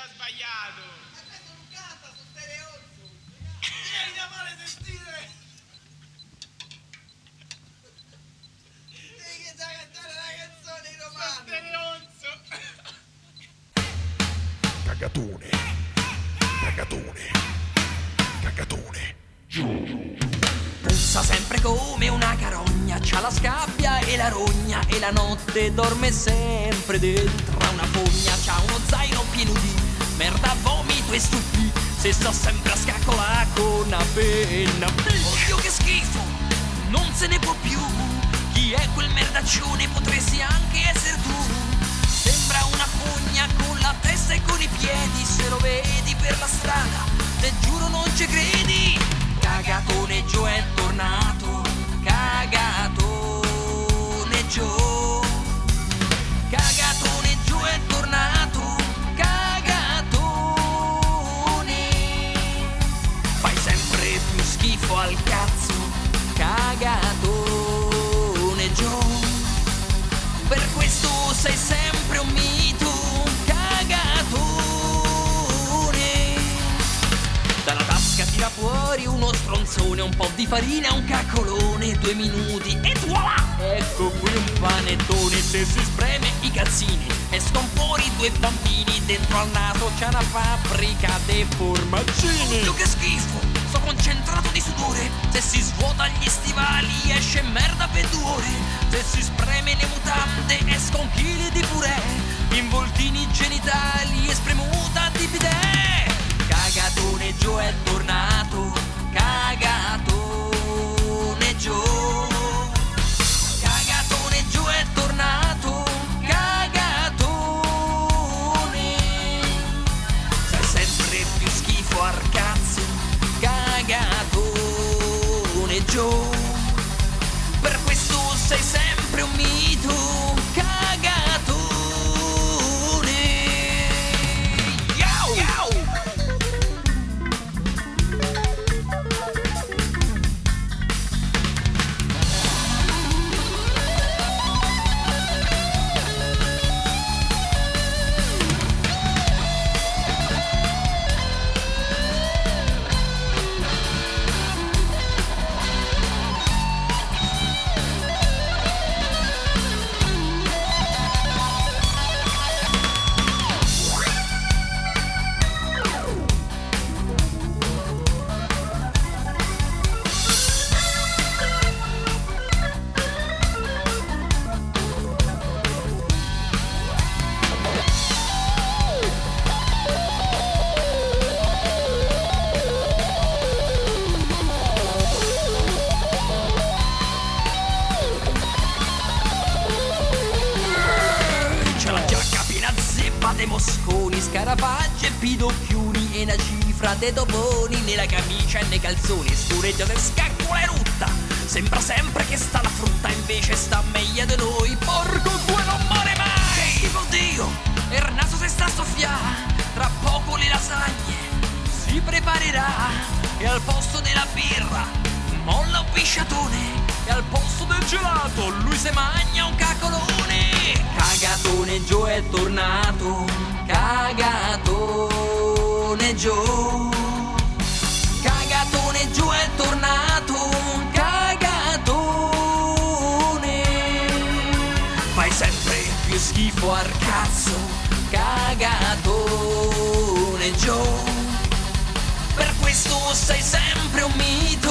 ha sbagliato. Ma questo non canta su Stereozzo. Vieni a fare sentire. Devi che già cantare la canzone in romano. Stereozzo. Cagatone. Cagatone. Cagatone. Puzza sempre come una carogna, c'ha la scabbia e la rogna e la notte dorme sempre dentro a una fogna. C'ha uno zaino pieno di merda, vomito e stupì, se sta sempre a scaccolare con una penna. Oddio che schifo, non se ne può più. Chi è quel merdaccione? Potresti anche essere tu. Sembra una fogna con la testa e con i piedi, se lo vedi per la strada, te giuro non ci credi. Cagatone Joe è tornato, Cagatone Joe. Cagatone Joe è tornato, Cagatone. Fai sempre più schifo al cazzo, Cagatone Joe. Per questo sei sempre un mito, Cagatone. Dalla tasca tira fuori uno stronzone, un po' di farina, un caccolone, 2 minuti e voilà! Ecco qui un panettone, se si spreme i calzini escono fuori 2 bambini, dentro al naso c'è una fabbrica dei formaggini. Oddio che schifo, sto concentrato di sudore, se si svuota gli stivali esce merda per 2 ore, se si spreme le mutande escono chili di purè, involtini genitali e spremuta di bidet. Cagatone Joe è tornato, Cagatone Joe. Cagatone Joe è tornato, Cagatone. Sei sempre più schifo al cazzo, Cagatone Joe. Per questo sei sempre un mito, Cagatone. Yow! Yow! De mosconi, scarafaggi e pidocchiuni e una cifra de doponi nella camicia e nei calzoni, scureggia de scaccola e rutta, sembra sempre che sta la frutta, invece sta meglio di noi, porco due non muore mai. Che schifo Dio, e il naso se sta a soffiare, tra poco le lasagne si preparerà, e al posto della birra molla un pisciatone, e al posto del gelato lui se magna un caccolone. Cagatone Joe è tornato, Cagatone Joe. Cagatone Joe è tornato, Cagatone. Fai sempre più schifo al cazzo, Cagatone Joe. Per questo sei sempre un mito,